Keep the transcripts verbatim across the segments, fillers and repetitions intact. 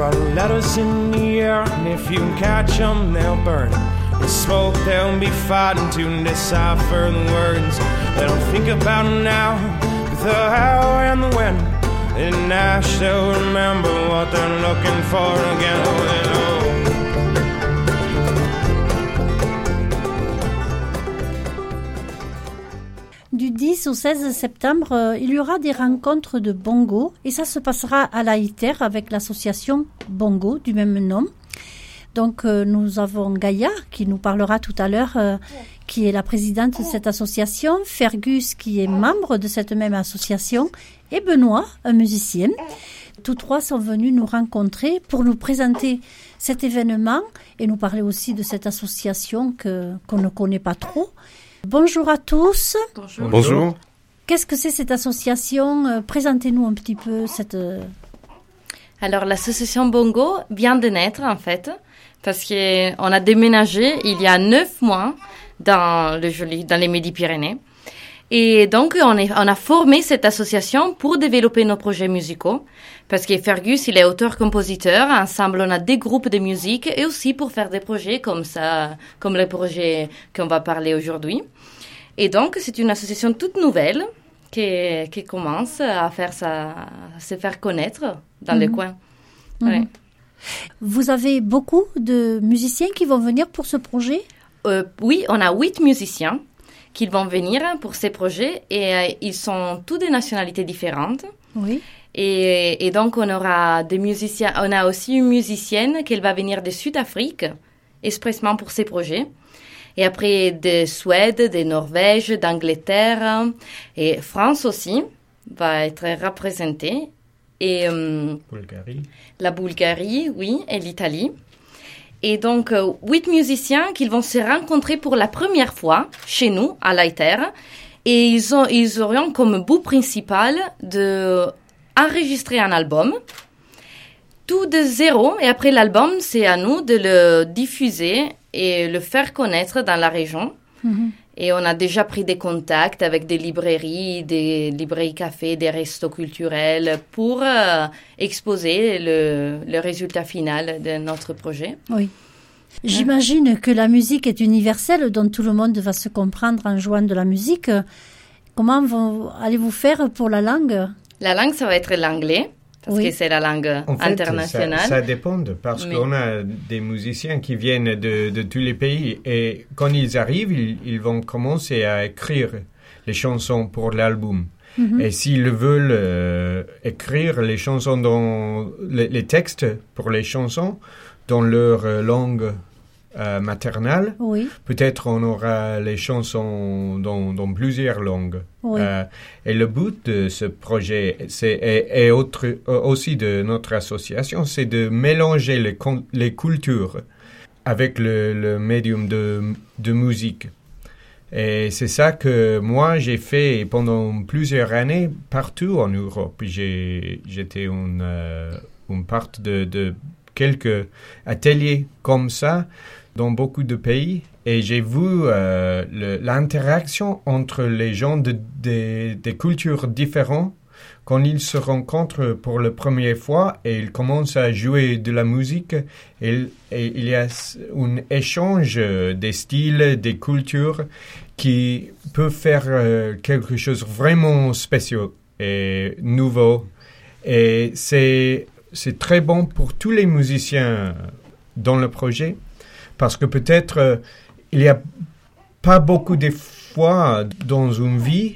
are letters in the air, and if you can catch them, they'll burn. In smoke, they'll be fighting to decipher the words. They don't think about them now, with the how and the when. In Nash, they'll remember what they're looking for again. Oh, they know. Du dix au seize septembre, euh, il y aura des rencontres de bongo et ça se passera à la ITER avec l'association Bongo du même nom. Donc euh, nous avons Gaïa qui nous parlera tout à l'heure, euh, qui est la présidente de cette association, Fergus qui est membre de cette même association et Benoît, un musicien. Tous trois sont venus nous rencontrer pour nous présenter cet événement et nous parler aussi de cette association que, qu'on ne connaît pas trop. Bonjour à tous. Bonjour. Bonjour. Qu'est-ce que c'est cette association ? euh, Présentez-nous un petit peu cette... Euh... Alors, l'association Bongo vient de naître, en fait, parce qu'on a déménagé il y a neuf mois dans, le joli, dans les Midi-Pyrénées. Et donc, on, est, on a formé cette association pour développer nos projets musicaux, parce que Fergus, il est auteur-compositeur. Ensemble, on a des groupes de musique et aussi pour faire des projets comme ça, comme le projet qu'on va parler aujourd'hui. Et donc, c'est une association toute nouvelle qui, qui commence à, faire sa, à se faire connaître dans mmh. le coin. Mmh. Ouais. Vous avez beaucoup de musiciens qui vont venir pour ce projet ? euh, Oui, on a huit musiciens qui vont venir pour ces projets et euh, ils sont tous des nationalités différentes. Oui. Et, et donc, on aura des musiciens. On a aussi une musicienne qui va venir de Sud-Afrique, expressément pour ces projets. Et après, de Suède, de Norvège, d'Angleterre et France aussi va être représentée. Et euh, Bulgarie. La Bulgarie, oui, et l'Italie. Et donc, euh, huit musiciens qui vont se rencontrer pour la première fois chez nous, à l'ITER. Et ils, ont, ils auront comme but principal de enregistrer un album, tout de zéro. Et après l'album, c'est à nous de le diffuser et le faire connaître dans la région. Mm-hmm. Et on a déjà pris des contacts avec des librairies, des librairies cafés, des restos culturels pour euh, exposer le, le résultat final de notre projet. Oui. J'imagine que la musique est universelle, dont tout le monde va se comprendre en jouant de la musique. Comment vous, allez-vous faire pour la langue ? La langue, ça va être l'anglais, parce oui. que c'est la langue en fait, internationale. Ça, ça dépend, parce Mais... qu'on a des musiciens qui viennent de, de tous les pays, et quand ils arrivent, ils, ils vont commencer à écrire les chansons pour l'album. Mm-hmm. Et s'ils veulent euh, écrire les chansons, dans, les, les textes pour les chansons dans leur euh, langue euh, maternelle, oui. peut-être on aura les chansons dans, dans plusieurs langues. Oui. Euh, et le but de ce projet, c'est, et, et autre, aussi de notre association, c'est de mélanger les, les cultures avec le, le médium de, de musique. Et c'est ça que moi, j'ai fait pendant plusieurs années partout en Europe. J'ai, j'étais une, euh, une part de, de quelques ateliers comme ça dans beaucoup de pays. Et j'ai vu euh, le, l'interaction entre les gens de, de, de cultures différentes quand ils se rencontrent pour la première fois et ils commencent à jouer de la musique. Et, et il y a un échange des styles, des cultures qui peut faire euh, quelque chose vraiment spécial et nouveau. Et c'est, c'est très bon pour tous les musiciens dans le projet parce que peut-être euh, il n'y a pas beaucoup de fois dans une vie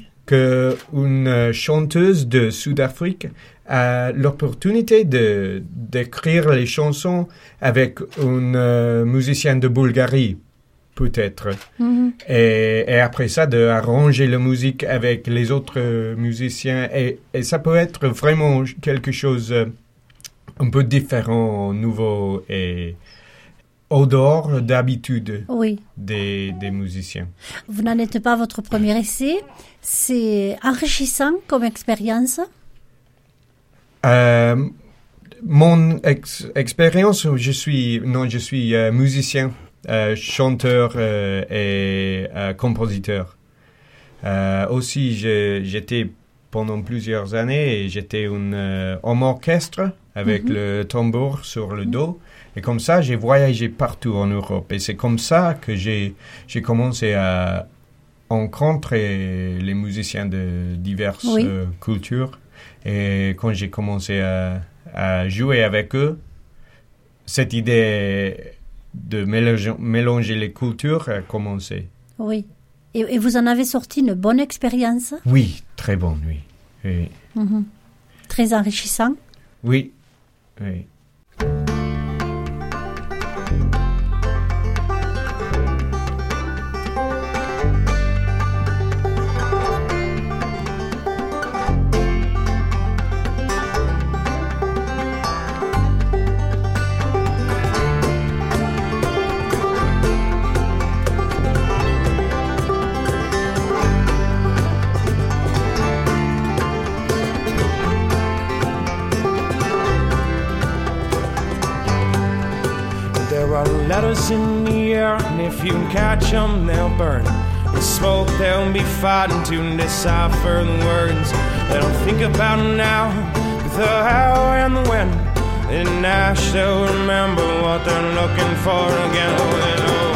qu'une chanteuse de Sud-Afrique a l'opportunité de, d'écrire les chansons avec un euh, musicien de Bulgarie, peut-être. Mm-hmm. Et, et après ça, d'arranger la musique avec les autres musiciens. Et, et ça peut être vraiment quelque chose un peu différent, nouveau et au dehors d'habitude oui. des, des musiciens. Vous n'en êtes pas votre premier essai. C'est enrichissant comme expérience. Euh, mon ex- expérience, je suis, non, je suis euh, musicien, euh, chanteur euh, et euh, compositeur. Euh, aussi, je, j'étais pendant plusieurs années et j'étais un euh, homme orchestre avec mm-hmm. le tambour sur le dos. Et comme ça, j'ai voyagé partout en Europe. Et c'est comme ça que j'ai, j'ai commencé à rencontrer les musiciens de diverses oui. euh, cultures. Et quand j'ai commencé à, à jouer avec eux, cette idée de mélanger, mélanger les cultures a commencé. Oui. Et, et vous en avez sorti une bonne expérience? Oui, très bonne, oui. oui. Mm-hmm. Très enrichissant? Oui, oui. Letters in the air, and if you can catch them, they'll burn. In smoke, they'll be fighting to decipher the words. They don't think about them now, but the how and the when. In Nash, they'll remember what they're looking for again. Oh,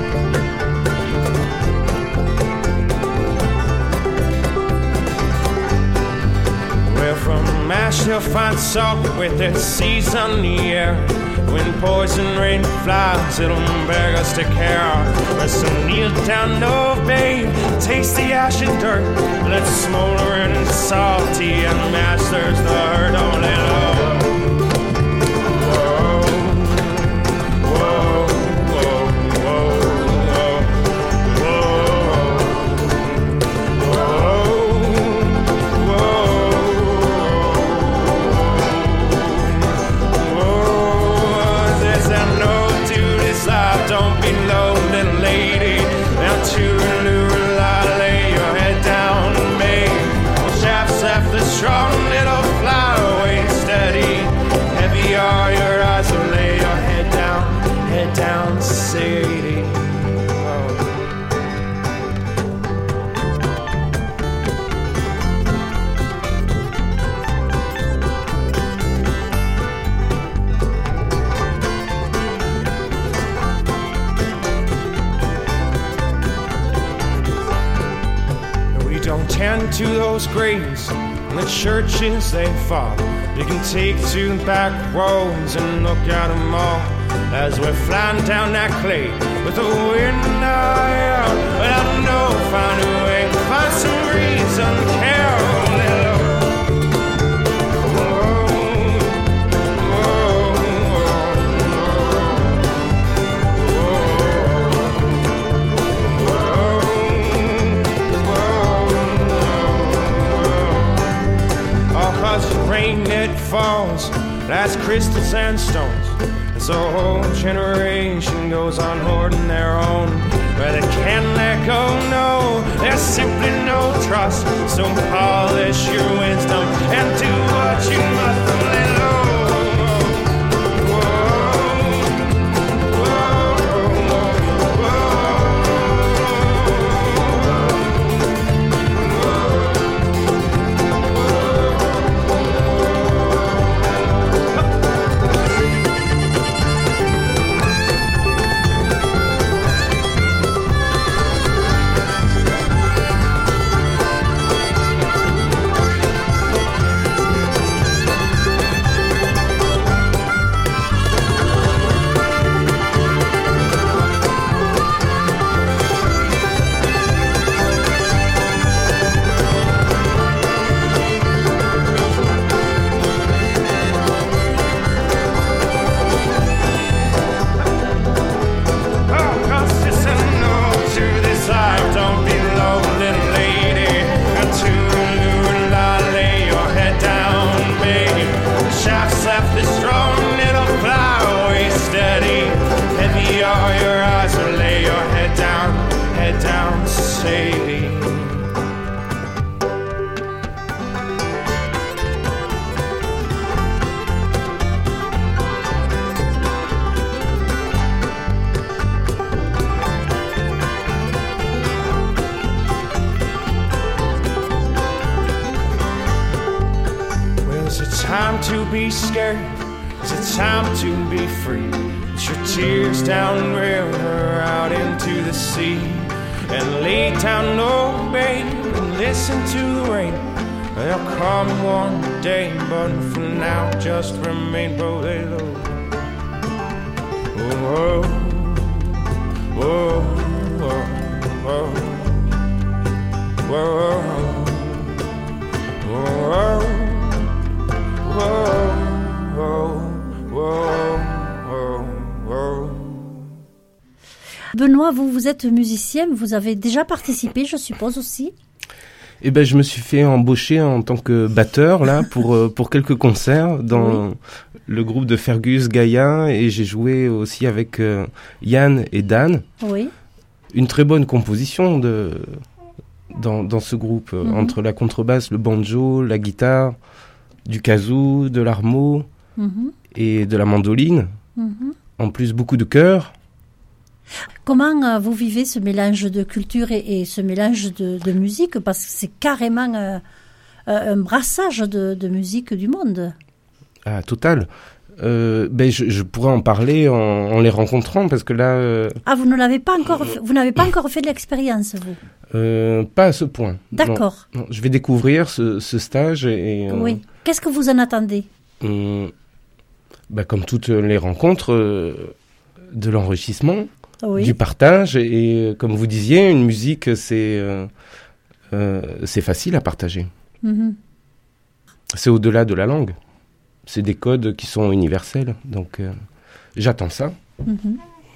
well, from Ash, they'll find salt with their seas on the air. When poison rain flies, it'll beg us to care. Let's kneel down, no babe, taste the ash and dirt. Let's smolder and salty and masters the hurt. Don't let it strong little fly away steady. Heavy are your eyes, so lay your head down, head down, Sadie. Oh. We don't tend to those graves. The churches they fall. You can take two back roads and look at them all as we're flying down that clay with the wind out. But I don't know, find a way, find some reason, carol, little. Rain that falls, that's crystals and stones. And so a whole generation goes on hoarding their own. Where they can't let go, no, there's simply no trust. So polish your wisdom and do what you must. Let go. time to be scared? Is it time to be free? It's your tears down the river out into the sea. And lay down low, babe, and listen to the rain. They'll come one day, but for now just remain below. Oh, oh, oh, oh, oh, oh. Whoa, whoa, whoa, whoa, whoa. Benoît, vous, vous êtes musicien, vous avez déjà participé, je suppose aussi. Eh ben, je me suis fait embaucher en tant que batteur là pour euh, pour quelques concerts dans oui. le groupe de Fergus Gaïa, et j'ai joué aussi avec euh, Yann et Dan. Oui. Une très bonne composition de dans dans ce groupe mm-hmm. entre la contrebasse, le banjo, la guitare, du kazoo, de l'harmo mm-hmm. et de la mandoline. Mm-hmm. En plus, beaucoup de chœurs. Comment euh, vous vivez ce mélange de culture et, et ce mélange de, de musique? Parce que c'est carrément euh, euh, un brassage de, de musique du monde. Ah, total. Euh, ben, je, je pourrais en parler en, en les rencontrant, parce que là... Euh, ah, vous ne l'avez pas encore, f- vous n'avez pas encore fait de l'expérience, vous? euh, Pas à ce point. D'accord. Non, non, je vais découvrir ce, ce stage et... Euh, oui. Qu'est-ce que vous en attendez? euh, ben, Comme toutes les rencontres, euh, de l'enrichissement. Oui. Du partage, et comme vous disiez, une musique, c'est euh, euh, c'est facile à partager. Mm-hmm. C'est au-delà de la langue. C'est des codes qui sont universels. Donc, euh, j'attends ça. Mm-hmm.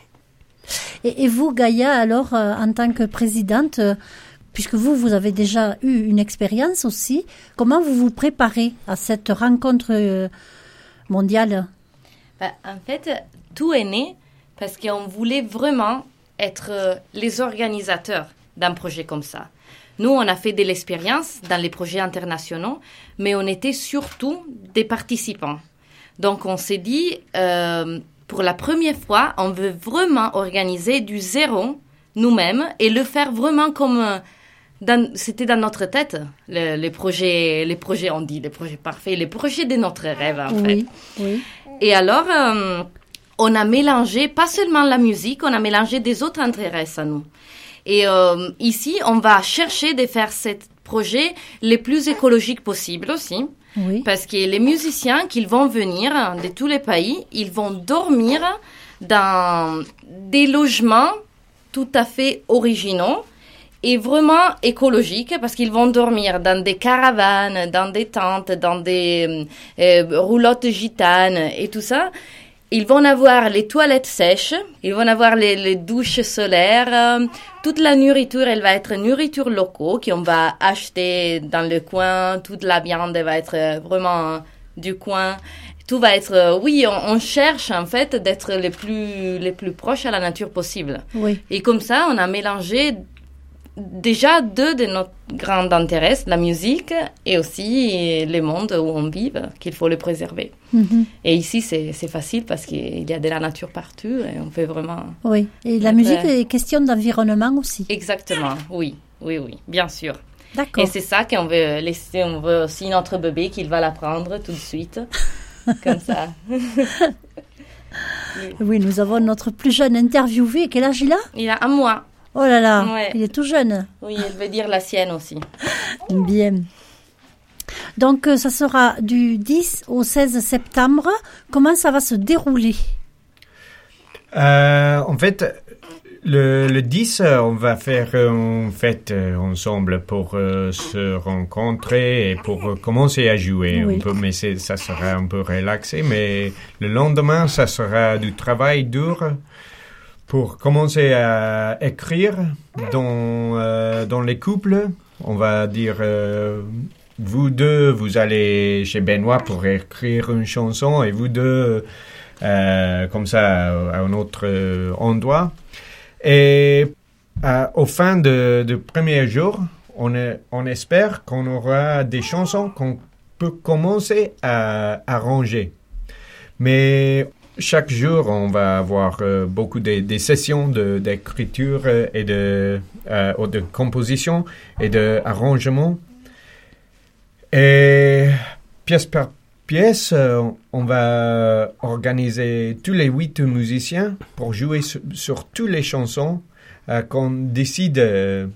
Et, et vous, Gaïa, alors, euh, en tant que présidente, euh, puisque vous, vous avez déjà eu une expérience aussi, comment vous vous préparez à cette rencontre euh, mondiale? Bah, en fait, tout est né parce qu'on voulait vraiment être euh, les organisateurs d'un projet comme ça. Nous, on a fait de l'expérience dans les projets internationaux, mais on était surtout des participants. Donc, on s'est dit, euh, pour la première fois, on veut vraiment organiser du zéro nous-mêmes et le faire vraiment comme... Euh, dans, c'était dans notre tête, le, les projets, les projets, on dit, les projets parfaits, les projets de notre rêve, en oui, fait. Oui. Et alors... Euh, on a mélangé, pas seulement la musique, on a mélangé des autres intérêts à nous. Et euh, ici, on va chercher de faire ce projet le plus écologique possible aussi. Oui. Parce que les musiciens qui vont venir de tous les pays, ils vont dormir dans des logements tout à fait originaux et vraiment écologiques, parce qu'ils vont dormir dans des caravanes, dans des tentes, dans des euh, roulottes gitanes et tout ça. Ils vont avoir les toilettes sèches, ils vont avoir les, les douches solaires, euh, toute la nourriture, elle va être nourriture locale qu'on va acheter dans le coin, toute la viande va être vraiment du coin. Tout va être, euh, oui, on, on cherche en fait d'être les plus, les plus proches à la nature possible. Oui. Et comme ça, on a mélangé déjà deux de nos grands intérêts, la musique et aussi le monde où on vit, qu'il faut le préserver. Mm-hmm. Et ici, c'est, c'est facile parce qu'il y a de la nature partout et on peut vraiment... Oui, et la musique est question d'environnement aussi. Exactement, oui, oui, oui, bien sûr. D'accord. Et c'est ça qu'on veut laisser, on veut aussi notre bébé qu'il va l'apprendre tout de suite, comme ça. Oui, nous avons notre plus jeune interviewé. Quel âge il a? Il a un mois. Oh là là, ouais. Il est tout jeune. Oui, elle veut dire la sienne aussi. Bien. Donc, ça sera du dix au seize septembre. Comment ça va se dérouler? euh, En fait, le, le dix, on va faire une fête ensemble pour euh, se rencontrer et pour euh, commencer à jouer. Oui. Un peu, mais c'est, ça sera un peu relaxé. Mais le lendemain, ça sera du travail dur pour commencer à écrire dans, euh, dans les couples. On va dire, euh, vous deux, vous allez chez Benoît pour écrire une chanson et vous deux, euh, comme ça, à un autre endroit. Et euh, au fin de, de premier jour, on, est, on espère qu'on aura des chansons qu'on peut commencer à arranger. Mais chaque jour, on va avoir euh, beaucoup de, de sessions de, d'écriture et de, euh, de composition et d'arrangement. Et pièce par pièce, euh, on va organiser tous les huit musiciens pour jouer sur, sur toutes les chansons euh, qu'on décide euh,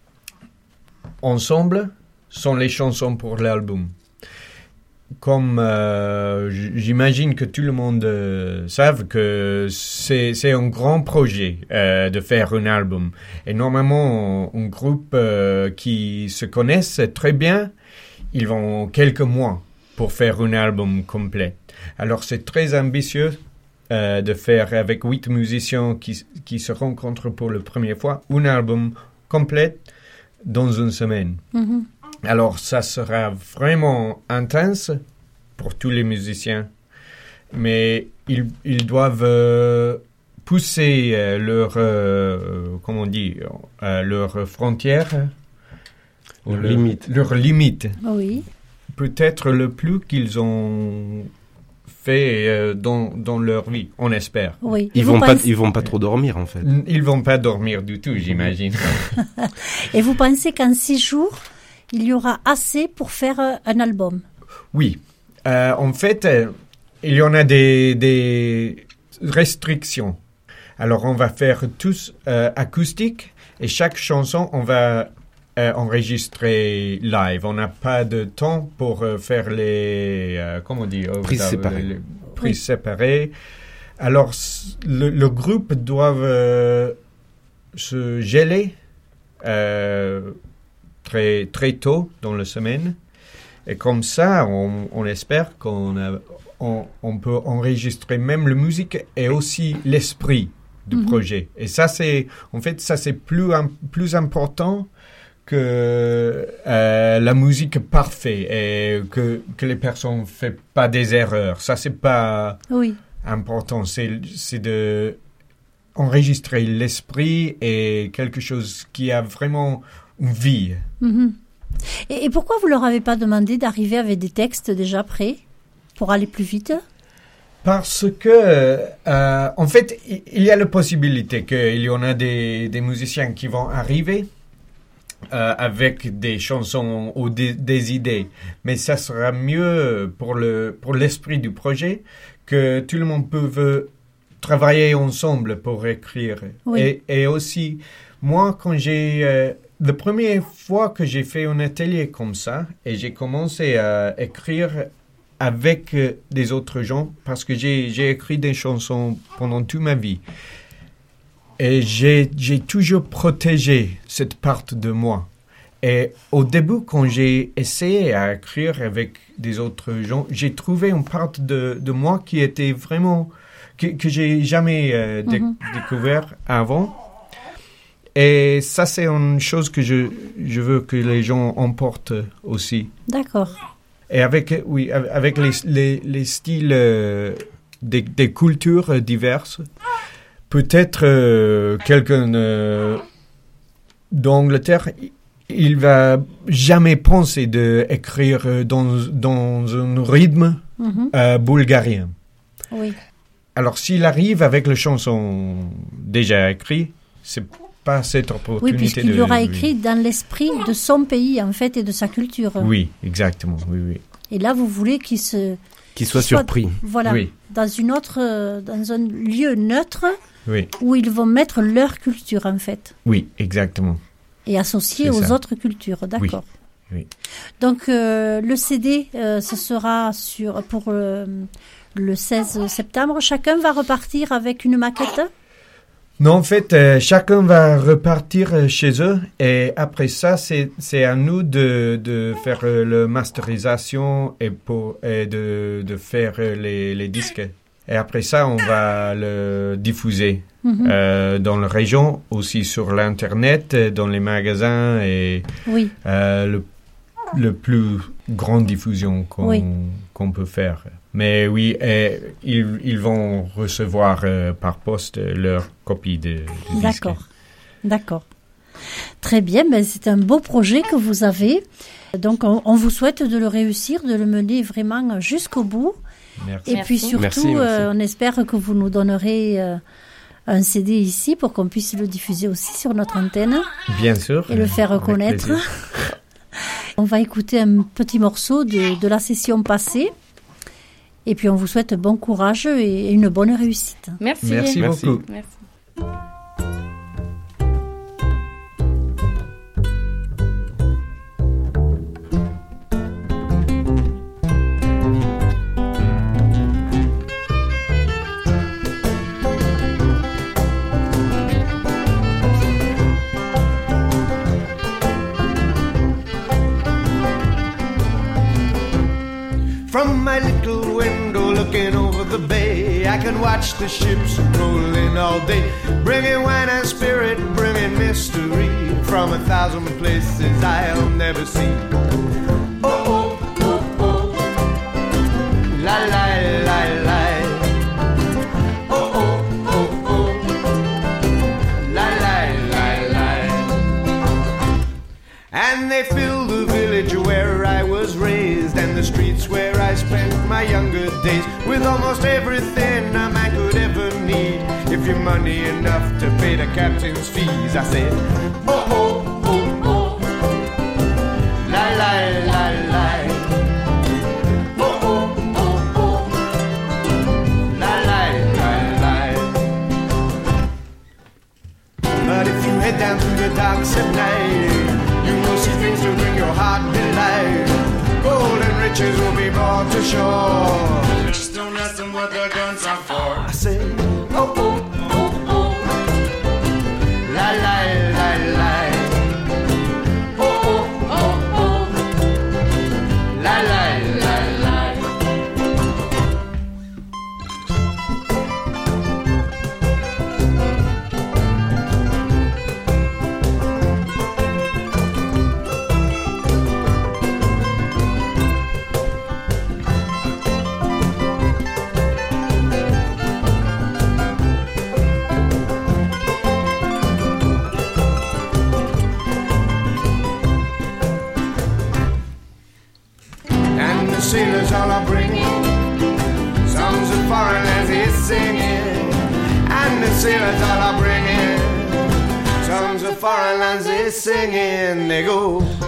ensemble sont les chansons pour l'album. Comme euh, j'imagine que tout le monde euh, savent que c'est, c'est un grand projet euh, de faire un album. Et normalement, un, un groupe euh, qui se connaissent très bien, ils vont quelques mois pour faire un album complet. Alors c'est très ambitieux euh, de faire avec huit musiciens qui, qui se rencontrent pour la première fois un album complet dans une semaine. Mm-hmm. Alors ça sera vraiment intense pour tous les musiciens, mais ils, ils doivent euh, pousser euh, leur, euh, comment on dit, euh, leurs frontières, leurs limites. Leurs limites. Oui. Peut-être le plus qu'ils ont fait euh, dans, dans leur vie, on espère. Oui. Ils vont pas, ils vont pas trop dormir, en fait. Ils vont pas dormir du tout, j'imagine. Et vous pensez qu'en six jours, il y aura assez pour faire un album? Oui. Euh, en fait, euh, il y en a des, des restrictions. Alors, on va faire tous euh, acoustique et chaque chanson, on va euh, enregistrer live. On n'a pas de temps pour euh, faire les... Euh, comment on dit? Prises séparées. Les prises séparées. Alors, le, le groupe doit euh, se geler euh, très, très tôt dans la semaine. Et comme ça, on, on espère qu'on a, on, on peut enregistrer même la musique et aussi l'esprit du mm-hmm. projet. Et ça, c'est, en fait, ça, c'est plus, plus important que euh, la musique parfaite et que, que les personnes ne font pas des erreurs. Ça, c'est pas oui. important. C'est, c'est de enregistrer l'esprit et quelque chose qui a vraiment une vie. Mm-hmm. Et, et pourquoi vous leur avez pas demandé d'arriver avec des textes déjà prêts pour aller plus vite? Parce que, euh, en fait, il y a la possibilité qu'il y en a des, des musiciens qui vont arriver euh, avec des chansons ou des, des idées. Mais ça sera mieux pour, le, pour l'esprit du projet que tout le monde peut travailler ensemble pour écrire. Oui. Et, et aussi, moi, quand j'ai... Euh, la première fois que j'ai fait un atelier comme ça, et j'ai commencé à écrire avec euh, des autres gens, parce que j'ai, j'ai écrit des chansons pendant toute ma vie. Et j'ai, j'ai toujours protégé cette part de moi. Et au début, quand j'ai essayé à écrire avec des autres gens, j'ai trouvé une part de, de moi qui était vraiment... que, que j'ai jamais euh, dé- mm-hmm. découvert avant. Et ça, c'est une chose que je, je veux que les gens emportent aussi. D'accord. Et avec, oui, avec les, les, les styles euh, des, des cultures diverses, peut-être euh, quelqu'un euh, d'Angleterre, il va jamais penser d'écrire dans, dans un rythme mm-hmm. euh, bulgarien. Oui. Alors, s'il arrive avec les chansons déjà écrites, c'est pas cette opportunité. Oui, puisqu'il de, l'aura oui. écrit dans l'esprit de son pays, en fait, et de sa culture. Oui, exactement, oui, oui. Et là, vous voulez qu'il se... Qu'il soit qu'il surpris. Soit, voilà, oui. dans une autre, dans un lieu neutre, oui. où ils vont mettre leur culture, en fait. Oui, exactement. Et associer aux ça. autres cultures, d'accord. Oui, oui. Donc, euh, le C D, euh, ce sera sur, pour euh, le seize septembre. Chacun va repartir avec une maquette? Non, en fait, euh, chacun va repartir euh, chez eux et après ça, c'est, c'est à nous de, de faire euh, la masterisation et, pour, et de, de faire euh, les, les disques. Et après ça, on va le diffuser mm-hmm. euh, dans la région, aussi sur l'Internet, dans les magasins et oui. euh, le, le plus grande diffusion qu'on, oui. qu'on peut faire. Mais oui, euh, ils, ils vont recevoir euh, par poste leur copie de, de D'accord, disque. D'accord. Très bien, ben c'est un beau projet que vous avez. Donc, on, on vous souhaite de le réussir, de le mener vraiment jusqu'au bout. Merci. Et puis surtout, merci, merci. Euh, on espère que vous nous donnerez euh, un C D ici pour qu'on puisse le diffuser aussi sur notre antenne. Bien sûr. Et le faire reconnaître. On va écouter un petit morceau de, de la session passée. Et puis on vous souhaite bon courage et une bonne réussite. Merci. Merci, Merci. beaucoup. Merci. From my little window looking over the bay, I can watch the ships roll in all day, bringing wine and spirit, bringing mystery from a thousand places I'll never see. Oh, oh, oh, oh, la, la, la, la. Oh, oh, oh, oh, la, la, la, la. And they fill the village where I was raised, and the streets where I spent my younger days, with almost everything a man could ever need. If you've money enough to pay the captain's fees, I said, oh, oh, oh, oh, la, la, la, la. Oh, oh, oh, oh, la, la, la, la. But if you head down through the docks at night, you will see things to bring your heart delight. Gold and riches will be brought to shore. Just don't ask them what their guns are for. I say, oh, oh, oh, oh, la, la, la, la. Oh, oh, oh, oh, la, la, la, la. Sailors all are bringing songs of foreign lands he's singing, and the sailors all are bringing songs of foreign lands he's singing. They go